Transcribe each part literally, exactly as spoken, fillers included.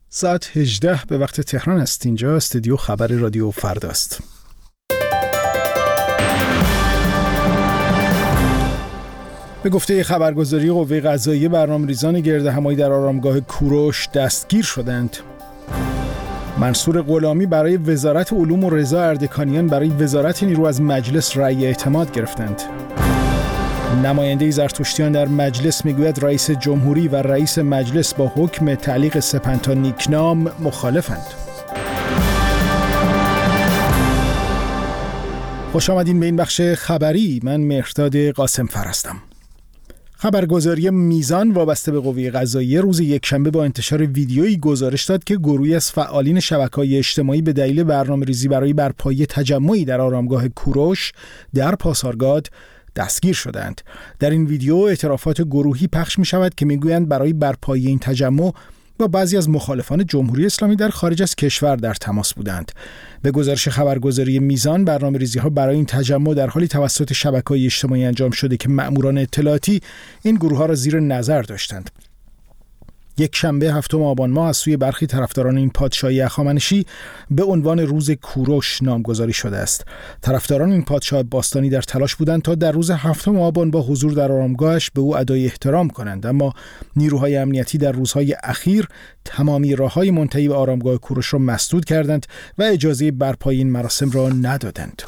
ساعت هجده به وقت تهران است. اینجا استودیو خبر رادیو فردا است. به گفته خبرگزاری قوه قضاییه، برنامه‌ریزان گردهمایی در آرامگاه کوروش دستگیر شدند. منصور غلامی برای وزارت علوم و رضا اردکانیان برای وزارت نیرو از مجلس رأی اعتماد گرفتند. نماینده زرتشتیان در مجلس میگوید رئیس جمهوری و رئیس مجلس با حکم تعلیق سپنتا نیکنام مخالفند. خوش آمدین به این بخش خبری. من مهرداد قاسم فر هستم. خبرگزاری میزان وابسته به قوه قضاییه روز یکشنبه با انتشار ویدیویی گزارش داد که گروهی از فعالین شبکه‌های اجتماعی به دلیل برنامه‌ریزی برای برپایی تجمعی در آرامگاه کوروش در پاسارگاد دستگیر شدند. در این ویدیو اعترافات گروهی پخش می شود که می گویند برای برپایی این تجمع با بعضی از مخالفان جمهوری اسلامی در خارج از کشور در تماس بودند. به گزارش خبرگزاری میزان، برنامه‌ریزی ها برای این تجمع در حالی توسط شبکه‌های اجتماعی انجام شده که مأموران اطلاعاتی این گروه ها را زیر نظر داشتند. یک شنبه هفتم آبان ماه از سوی برخی طرفداران این پادشاهی هخامنشی به عنوان روز کوروش نامگذاری شده است. طرفداران این پادشاه باستانی در تلاش بودند تا در روز هفتم آبان با حضور در آرامگاهش به او ادای احترام کنند، اما نیروهای امنیتی در روزهای اخیر تمامی راههای منتهی به آرامگاه کوروش را مسدود کردند و اجازه برپایی این مراسم را ندادند.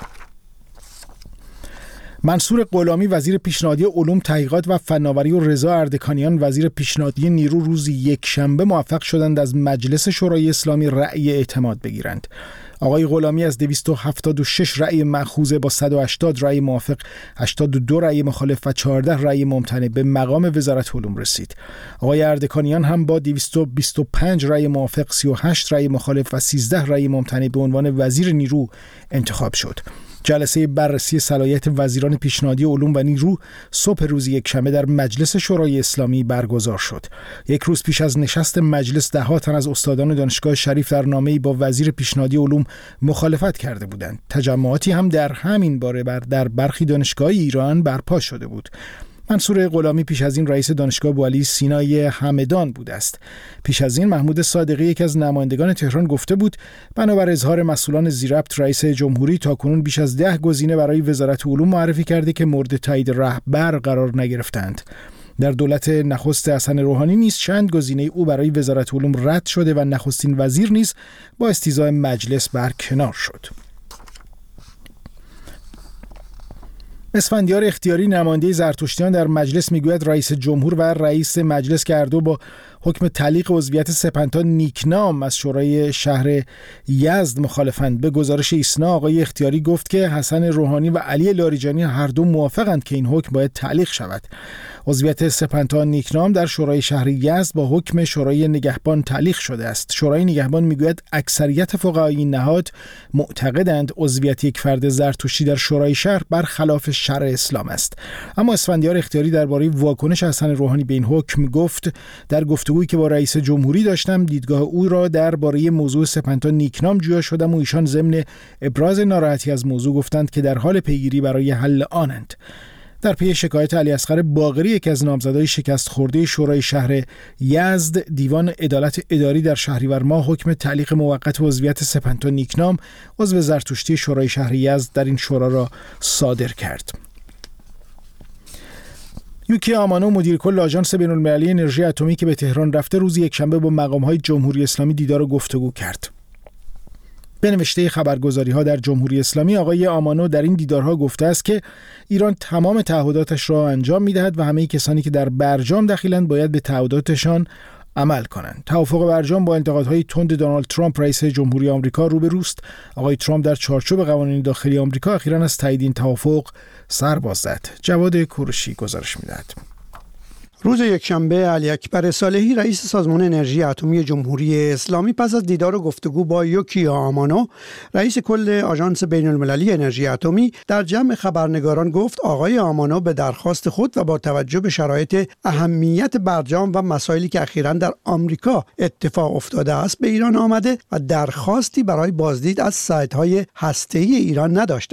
منصور غلامی وزیر پیشنهادی علوم، تحقیقات و فناوری و رضا اردکانیان وزیر پیشنهادی نیرو روز یک شنبه موفق شدند از مجلس شورای اسلامی رأی اعتماد بگیرند. آقای غلامی از دویست و هفتاد و شش رأی مأخوذه با صد و هشتاد رأی موافق، هشتاد و دو رأی مخالف و چهارده رأی ممتنع به مقام وزارت علوم رسید. آقای اردکانیان هم با دویست و بیست و پنج رأی موافق، سی و هشت رأی مخالف و سیزده رأی ممتنع به عنوان وزیر نیرو انتخاب شد. جلسه بررسی صلاحیت وزیران پیشنهادی علوم و نیرو صبح روز یکشنبه در مجلس شورای اسلامی برگزار شد. یک روز پیش از نشست مجلس ده تن از استادان دانشگاه شریف در نامه‌ای با وزیر پیشنهادی علوم مخالفت کرده بودند. تجمعاتی هم در همین باره بر در برخی دانشگاه ایران برپا شده بود. منصور غلامی پیش از این رئیس دانشگاه بوعلی سینای همدان بوده است. پیش از این محمود صادقی، یک از نمایندگان تهران، گفته بود بنابر اظهار مسئولان زیربط رئیس جمهوری تاکنون بیش از ده گزینه برای وزارت علوم معرفی کرده که مورد تایید رهبر قرار نگرفتند. در دولت نخست حسن روحانی نیز چند گزینه او برای وزارت علوم رد شده و نخستین وزیر نیز با استیضاح مجلس برکنار شد. اسفندیار اختیاری، نماینده زرتشتیان در مجلس، میگوید رئیس جمهور و رئیس مجلس که هر دو با حکم تعلیق عضویت سپنتا نیکنام از شورای شهر یزد مخالفند. به گزارش ایسنا، آقای اختیاری گفت که حسن روحانی و علی لاریجانی هر دو موافقند که این حکم باید تعلیق شود. عضویت سپنتا نیکنام در شورای شهر یزد با حکم شورای نگهبان تعلیق شده است. شورای نگهبان میگوید اکثریت فقهای این نهاد معتقدند عضویت یک فرد زرتشتی در شورای شهر برخلاف شرع اسلام است. اما اسفندیار اختیاری درباره واکنش حسن روحانی به این حکم گفت در گفتگویی که با رئیس جمهوری داشتم دیدگاه او را درباره موضوع سپنتا نیکنام جویا شدم و ایشان ضمن ابراز ناراحتی از موضوع گفتند که در حال پیگیری برای حل آنند. در پی شکایت علی اصغر باقری، یک از نامزدهای شکست خورده شورای شهر یزد، دیوان عدالت اداری در شهریور ماه حکم تعلیق موقت عضویت سپنتا نیکنام عضو زرتشتی شورای شهر یزد در این شورا را صادر کرد. یوکی آمانو، مدیر کل آژانس بین‌المللی انرژی اتمی که به تهران رفته، روز یکشنبه با مقام‌های جمهوری اسلامی دیدار و گفتگو کرد. به نوشته خبرگزاری‌ها در جمهوری اسلامی، آقای آمانو در این دیدارها گفته است که ایران تمام تعهداتش را انجام می‌دهد و همه کسانی که در برجام دخیلند باید به تعهداتشان عمل کنند. توافق برجام با انتقادهای تند دونالد ترامپ رئیس جمهوری آمریکا روبروست. آقای ترامپ در چارچوب قوانین داخلی آمریکا اخیراً از تایید این توافق سر باز زد. جواد کوروشی گزارش می‌دهد. روز یکشنبه علی اکبر صالحی، رئیس سازمان انرژی اتمی جمهوری اسلامی، پس از دیدار و گفتگو با یوکی آمانو، رئیس کل آژانس بین‌المللی انرژی اتمی، در جمع خبرنگاران گفت آقای آمانو به درخواست خود و با توجه به شرایط اهمیت برجام و مسائلی که اخیراً در آمریکا اتفاق افتاده است به ایران آمده و درخواستی برای بازدید از سایت‌های هسته‌ای ایران نداشته است.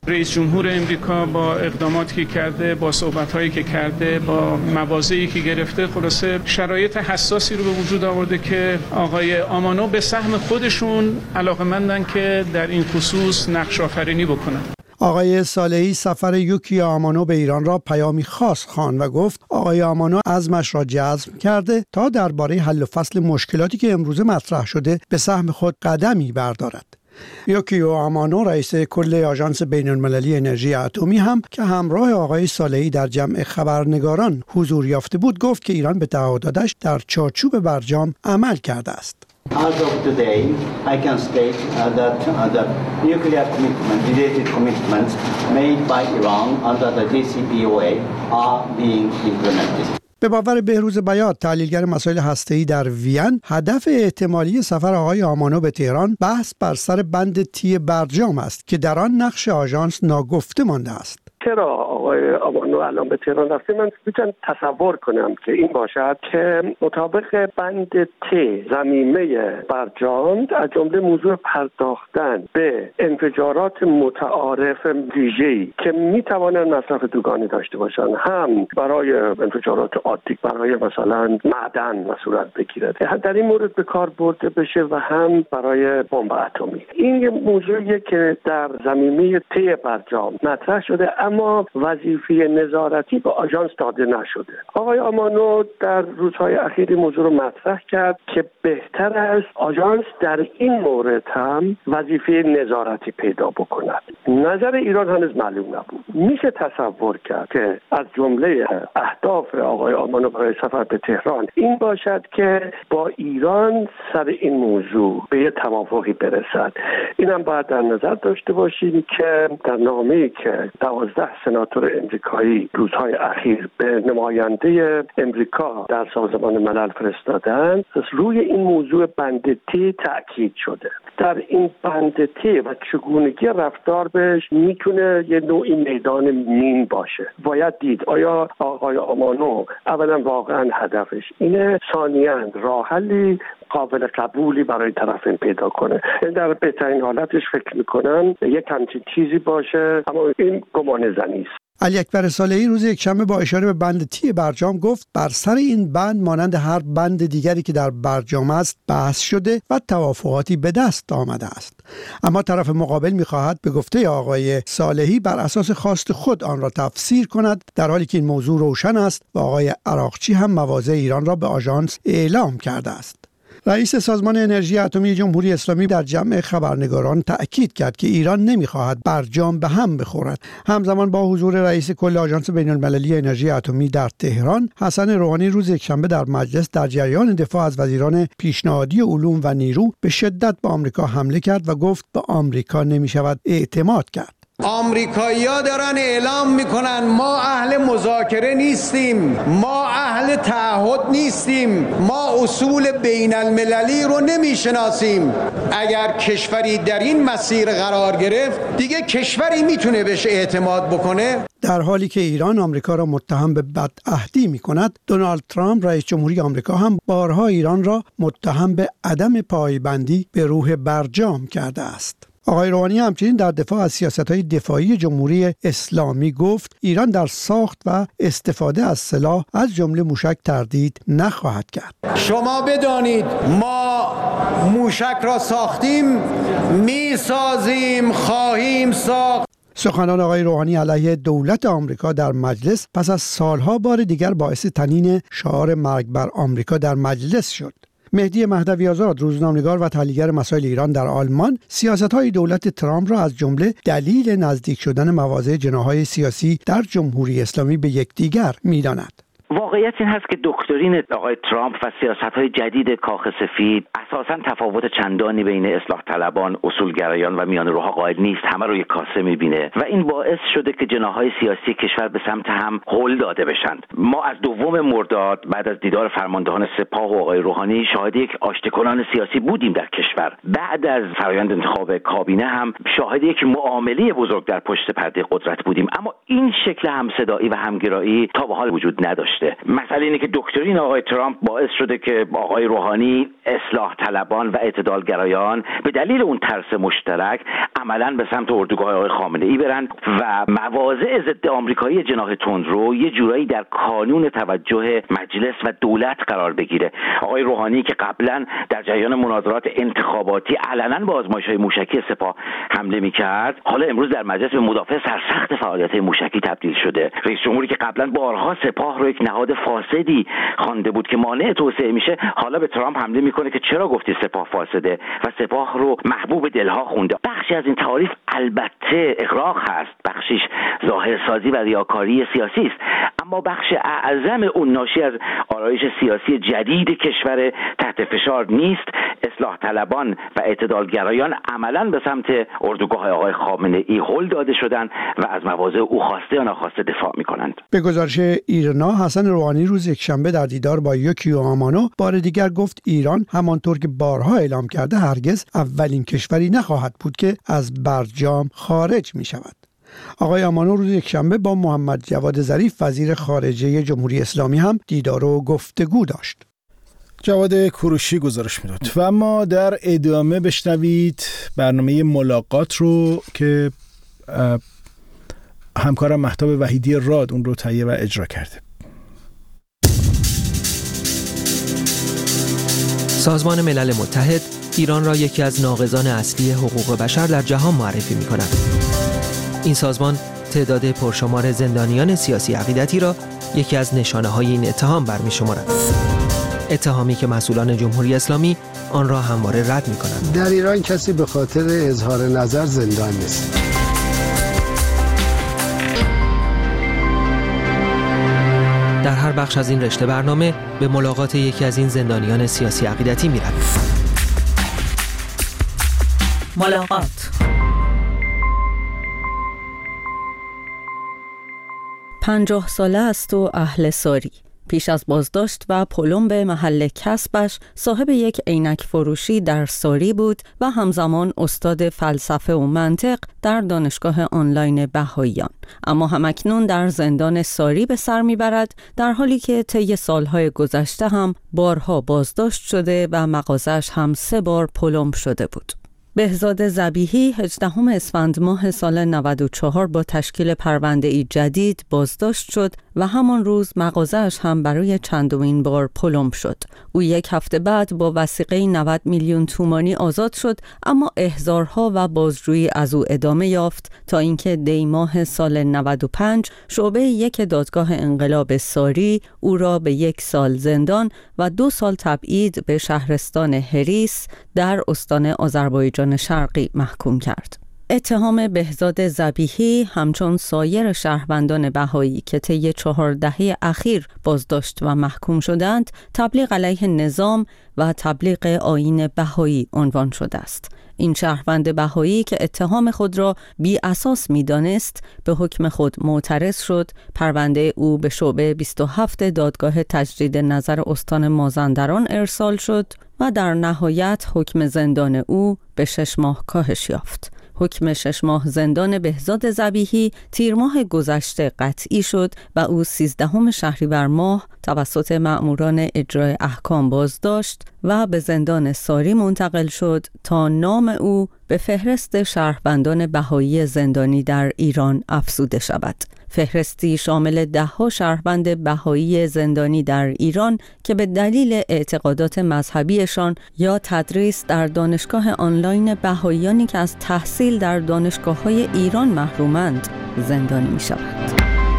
رئیس جمهور امریکا با اقداماتی که کرده، با صحبت‌هایی که کرده، با مواضعی که گرفته، خلاصه شرایط حساسی رو به وجود آورده که آقای آمانو به سهم خودشون علاقه‌مندن که در این خصوص نقش آفرینی بکنن. آقای صالحی سفر یوکیا آمانو به ایران را پیامی خاص خواند و گفت آقای آمانو عزمش را جزم کرده تا درباره حل و فصل مشکلاتی که امروزه مطرح شده به سهم خود قدمی بردارد. یوکیو آمانو رئیس کل آژانس بین‌المللی انرژی اتمی هم که همراه آقای صالحی در جمع خبرنگاران حضور یافته بود گفت که ایران به تعهداتش در چارچوب برجام عمل کرده است. As of today, I can state uh, that uh, the nuclear commitment, related commitments made by Iran under the J C P O A are being implemented. به باور بهروز بیات تحلیلگر مسائل هسته‌ای در وین، هدف احتمالی سفر آقای آمانو به تهران بحث بر سر بند تی برجام است که در آن نقش آژانس ناگفته مانده است. چرا آقای آمانو الان به تهران رفته؟ من میتونم تصور کنم که این باشد که مطابق بند ت ضمیمه برجام از جمله موضوع پرداختن به انفجارات متعارف ویژه‌ای که میتوانند مصرف دوگانی داشته باشند، هم برای انفجارات عادی برای مثلا معدن صورت بگیرد، در این مورد به کار برده بشه و هم برای بمب اتمی. این موضوعیه که در ضمیمه ت برجام مطرح شده، اما وظیفه نظارتی به آژانس داده نشده. آقای آمانو در روزهای اخیر موضوع رو مطرح کرد که بهتر است آژانس در این مورد هم وظیفه نظارتی پیدا بکند. نظر ایران هنوز معلوم نبود. میشه تصور کرد که از جمله اهداف آقای آمانو برای سفر به تهران این باشد که با ایران سر این موضوع به یه توافقی برسد. اینم باید در نظر داشته باشیم که در نامه‌ای که دوازده سناتور امریکایی روزهای اخیر به نماینده امریکا در سازمان ملل فرستادن، روی این موضوع بند تی تأکید شده. در این بند تی و چگونگی رفتار بهش میتونه یه نوعی میدان مین باشه. باید دید آیا آقای آمانو اولا واقعا هدفش اینه، ثانیاً راه حلی قابل قبولی برای طرفین پیدا کنه. در بهترین حالتش فکر میکنن یک همچین چیزی باشه، اما این گمان زنی است. علی اکبر صالحی روز یکشنبه با اشاره به بند تی برجام گفت بر سر این بند مانند هر بند دیگری که در برجام است بحث شده و توافقاتی به دست آمده است. اما طرف مقابل می‌خواهد به گفته آقای صالحی بر اساس خواست خود آن را تفسیر کند، در حالی که این موضوع روشن است و آقای عراقچی هم مواضع ایران را به آژانس اعلام کرده است. رئیس سازمان انرژی اتمی جمهوری اسلامی در جمع خبرنگاران تأکید کرد که ایران نمی‌خواهد برجام به هم بخورد. همزمان با حضور رئیس کل آژانس بین‌المللی انرژی اتمی در تهران، حسن روحانی روز یکشنبه در مجلس در جریان دفاع از وزیران پیشنهادی علوم و نیرو به شدت به آمریکا حمله کرد و گفت به آمریکا نمی‌شود اعتماد کرد. آمریکایی‌ها دارن اعلام میکنن ما اهل مذاکره نیستیم، ما اهل تعهد نیستیم، ما اصول بین المللی رو نمیشناسیم. اگر کشوری در این مسیر قرار گرفت دیگه کشوری میتونه بهش اعتماد بکنه؟ در حالی که ایران آمریکا را متهم به بدعهدی می‌کند، دونالد ترامپ رئیس جمهوری آمریکا هم بارها ایران را متهم به عدم پایبندی به روح برجام کرده است. آقای روحانی همچنین در دفاع از سیاست‌های دفاعی جمهوری اسلامی گفت ایران در ساخت و استفاده از سلاح از جمله موشک تردید نخواهد کرد. شما بدانید ما موشک را ساختیم، می‌سازیم، خواهیم ساخت. سخنان آقای روحانی علیه دولت آمریکا در مجلس پس از سالها بار دیگر باعث طنین شعار مرگ بر آمریکا در مجلس شد. مهدی مهدوی آزاد، روزنامه‌نگار و تحلیلگر مسائل ایران در آلمان، سیاست‌های دولت ترامپ را از جمله دلیل نزدیک شدن مواضع جناح‌های سیاسی در جمهوری اسلامی به یکدیگر می‌داند. واقعیت این هست که دکترین آقای ترامپ و سیاست‌های جدید کاخ سفید اساساً تفاوت چندانی بین اصلاح طلبان، اصولگرایان و میانه‌روها قائل نیست، همه رو یک کاسه می‌بینه و این باعث شده که جناح‌های سیاسی کشور به سمت هم هل داده بشند. ما از دوم مرداد بعد از دیدار فرماندهان سپاه و آقای روحانی شاهد یک آشتیکنان سیاسی بودیم در کشور. بعد از فرآیند انتخاب کابینه هم شاهد یک معامله بزرگ در پشت پرده قدرت بودیم، اما این شکل همصدایی و همگرایی تا به حال وجود نداشت. مسئله اینه که دکترین آقای ترامپ باعث شده که آقای روحانی اصلاح طلبان و اعتدالگرایان به دلیل اون ترس مشترک عملاً به سمت اردوگاه آقای خامنه‌ای برن و مواضع ضد آمریکایی جناح تندرو یه جورایی در کانون توجه مجلس و دولت قرار بگیره. آقای روحانی که قبلا در جریان مناظرات انتخاباتی علنا به آزمایش‌های موشکی سپاه حمله می‌کرد، حالا امروز در مجلس به مدافع سرسخت فعالیت‌های موشکی تبدیل شده. رئیس جمهوری که قبلا بارها سپاه رو یک نهاد فاسدی خوانده بود که مانع توسعه میشه، حالا به ترامپ حمله میکنه که چرا گفتی سپاه فاسده و سپاه رو محبوب دلها خونده. بخشی از این تعاریف البته اغراق هست، بخشیش ظاهرسازی و ریاکاری سیاسی است، اما بخش اعظم اون ناشی از آرایش سیاسی جدید کشور تحت فشار نیست. اصلاح طلبان و اعتدالگرایان عملاً به سمت اردوگاه آقای خامنه‌ای هل داده شدند و از مواضع او خواسته یا ناخواسته دفاع میکنند. به گزارش ایرنا، حسن روحانی روز یکشنبه در دیدار با یوکیو آمانو بار دیگر گفت ایران همانطور که بارها اعلام کرده هرگز اولین کشوری نخواهد بود که از برجام خارج می شود. آقای آمانو روز یکشنبه با محمد جواد ظریف وزیر خارجه جمهوری اسلامی هم دیدار و گفتگو داشت. جواد کوروشی گزارش میداد. و اما در ادامه بشنوید برنامه ملاقات رو که همکارم مهتاب وحیدی راد اون رو تهیه و اجرا کرده. سازمان ملل متحد ایران را یکی از ناقضان اصلی حقوق بشر در جهان معرفی می کند. این سازمان تعداد پرشمار زندانیان سیاسی عقیدتی را یکی از نشانه‌های این اتهام برمی شمارد. اتهامی که مسئولان جمهوری اسلامی آن را همواره رد می کنند. در ایران کسی به خاطر اظهار نظر زندان نیست. در هر بخش از این رشته برنامه به ملاقات یکی از این زندانیان سیاسی عقیدتی می رویم. ملاقات. پنجاه ساله است و اهل ساری. پیش از بازداشت و پلم به محل کسبش صاحب یک عینک فروشی در ساری بود و همزمان استاد فلسفه و منطق در دانشگاه آنلاین بهائیان، اما همکنون در زندان ساری به سر میبرد، در حالی که طی سالهای گذشته هم بارها بازداشت شده و مغازش هم سه بار پلم شده بود. بهزاد ذبیحی هجدهم اسفند ماه سال نود و چهار با تشکیل پرونده‌ای جدید بازداشت شد و همان روز مغازه‌اش هم برای چندمین بار پلم شد. او یک هفته بعد با وثیقه نود میلیون تومانی آزاد شد، اما احضارها و بازجویی از او ادامه یافت تا اینکه دی ماه سال نود و پنج شعبه یک دادگاه انقلاب ساری او را به یک سال زندان و دو سال تبعید به شهرستان هریس در استان آذربایجان شرقی محکوم کرد. اتهام بهزاد ذبیحی همچون سایر شهروندان بهایی که طی چهار دهه اخیر بازداشت و محکوم شدند، تبلیغ علیه نظام و تبلیغ آیین بهایی عنوان شده است. این شهروند بهایی که اتهام خود را بی اساس می دانست، به حکم خود معترض شد. پرونده او به شعبه بیست و هفت دادگاه تجدید نظر استان مازندران ارسال شد و در نهایت حکم زندان او به شش ماه کاهش یافت. حکم شش ماه زندان بهزاد ذبیحی تیر ماه گذشته قطعی شد و او سیزدهم شهریور ماه توسط مأموران اجرای احکام بازداشت و به زندان ساری منتقل شد تا نام او به فهرست شهروندان بهایی زندانی در ایران افزوده شود. فهرستی شامل ده‌ها شهروند بهایی زندانی در ایران که به دلیل اعتقادات مذهبیشان یا تدریس در دانشگاه آنلاین بهاییانی که از تحصیل در دانشگاه‌های ایران محرومند زندانی می‌شوند.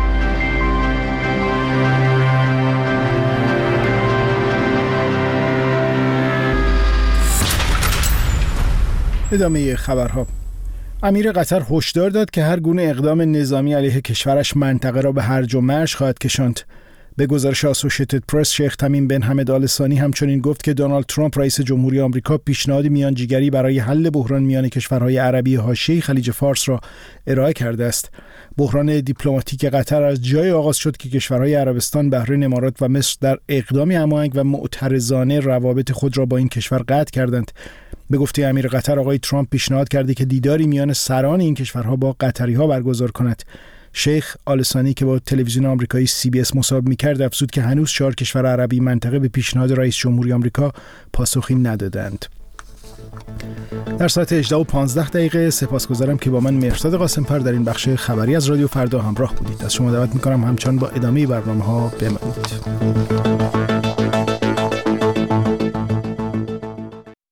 ادامه خبرها. امیر قطر هشدار داد که هر گونه اقدام نظامی علیه کشورش منطقه را به هرج و مرج خواهد کشاند. به گزارش آسوشیتد پرس، شیخ تمیم بن حمد آل ثانی همچنین گفت که دونالد ترامپ رئیس جمهوری آمریکا پیشنهاد میانجیگری برای حل بحران میان کشورهای عربی حاشیه خلیج فارس را ارائه کرده است. بحران دیپلماتیک قطر از جای آغاز شد که کشورهای عربستان، بحرین، امارات و مصر در اقدامی هماهنگ و معترضانه روابط خود را با این کشور قطع کردند. به گفته امیر قطر، آقای ترامپ پیشنهاد کرده که دیداری میان سران این کشورها با قطری‌ها برگزار کند. شیخ آلسانی که با تلویزیون آمریکایی سی بی اس مصاحبه می‌کرد افزود که هنوز چهار کشور عربی منطقه به پیشنهاد رئیس جمهوری آمریکا پاسخی ندادند. در ساعت هجده و پانزده دقیقه سپاسگزارم که با من مهرزاد قاسم‌فر در این بخش خبری از رادیو فردا همراه بودید. از شما دعوت می‌کنم همچنان با ادامه برنامه‌ها بمانید.